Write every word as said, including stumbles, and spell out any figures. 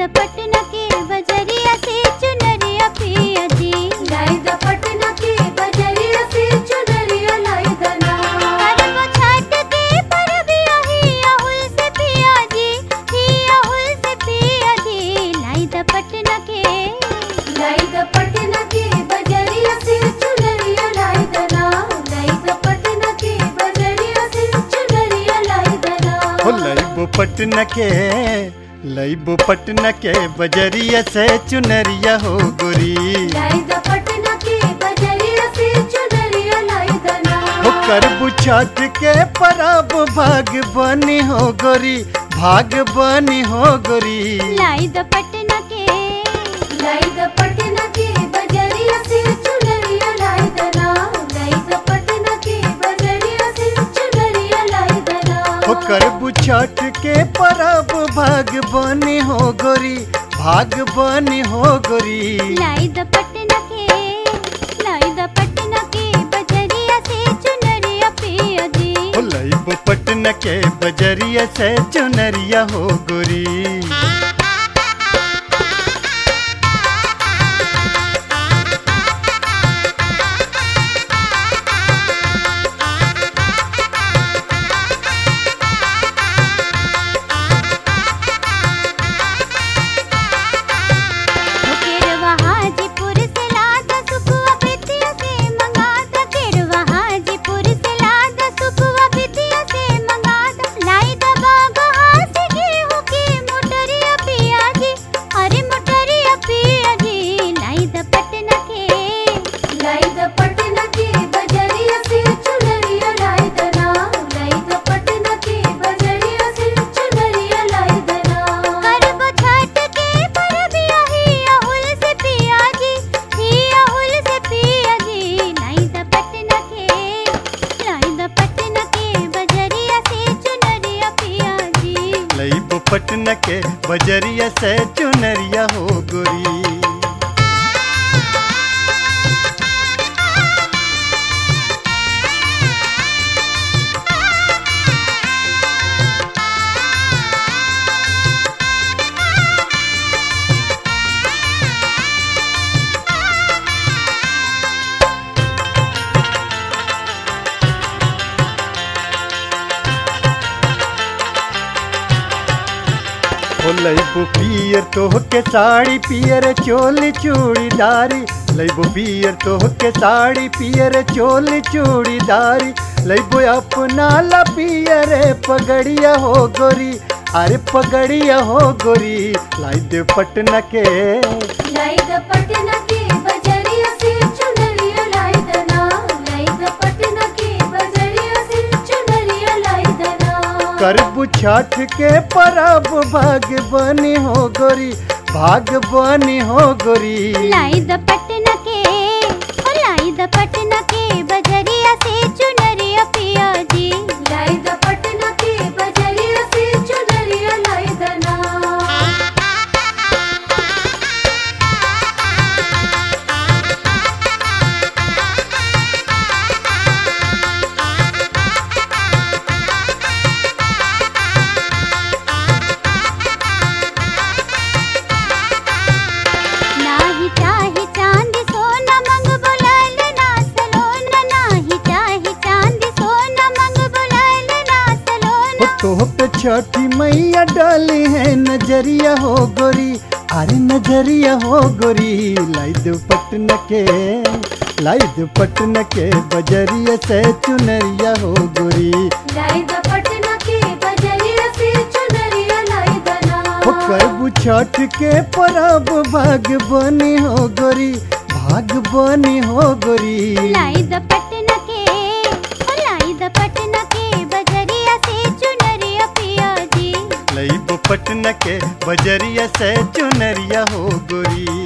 द पटना के बजरिया से चुनरिया पिया जी, लाई द पटना के बजरिया से चुनरिया लाई द ना। करबो छठ के परबिया हिया हुल से पिया जी, हिया हुल से पिया जी, लाई द पटना के लाई द पटना के बजरिया से चुनरिया लाई द ना। लाई द पटना के बजरिया से चुनरिया लाई द ना। हो लईबो पटना के लईबो पटना के बजरिया से चुनरिया हो गोरी। लाई द पटना के बजरिया से चुनरिया लाई द ना। हो करबू छठ के परब भाग बनी हो गोरी, भाग बनी हो गोरी। लाई द पटना के लाई द पटना के बजरिया से चुनरिया लाई द ना। लाई द पटना के बजरिया से चुनरिया लाई द ना। हो करबू छठ के परब भाग बनी हो गोरी, भाग बनी हो गोरी। लाई द पटना के लाई द पटना के बजरिया से चुनरिया पिया जी, हो लईबो पटना के बजरिया से चुनरिया हो गोरी। केरवा हाजीपुर से लादा सुखवा बिटिया से मंगादा, केरवा हाजीपुर से लादा सुखवा बिटिया से मंगादा। लाई द बागहा से गेहूं की मोटरिया पिया जी, अरे मोटरिया पिया जी, लाई द पटना के लाई द पटना के बजरिया से चुनरिया लाई द ना। लाई द पटना के बजरिया से चुनरिया लाई द ना। करबो छठ के परबिया हिया हुल से पिया जी, हिया हुल से पिया जी, लाई द पटना के लाई द पटना के बजरिया से चुनरिया पिया जी। लईबो पटना के बजरिया से चुनरिया हो गोरी। हो लईबो पियर तोह के साड़ी पियर चोली चूड़ीदारी। लईबो पियर तोह के साड़ी पियर चोली चूड़ीदारी। लईबो अपना ला पियर पगड़िया हो गोरी, अरे पगड़िया हो गोरी। लाई दे पटना के लाई द पटना के बजरिया से चुनरिया लाई द ना। लाई द पटना के बजरिया से चुनरिया लाई द ना। करबू छठ के परब भाग बनी हो गोरी, भाग बनी हो गोरी। लाई द पटना के ओ लाई द पटना के बजरिया से चुनरिया पिया जी, लाई द पटना के बजरिया से चुनरिया लाई द ना। नाही चाहे चांदी सोना मंग बुलाल ना सलोना, नाही चाहे चांदी सोना मंग बुलाल ना हो सलोना। तोह पे छठी मैया डाली है नजरिया हो गोरी, अरे नजरिया हो गोरी। लाई दो पटना के लाई दो पटना के बजरिया से चुनरिया हो गोरी। लाई द पटना के बजरिया से चुनरिया लाई द ना। हो करबू छठ के परब भाग बनी हो गोरी, भाग बनी हो गोरी। लाई द पटना के ओ लाई द पटना के बजरिया से चुनरिया पिया जी, लईबो पटना के बजरिया से चुनरिया हो गोरी।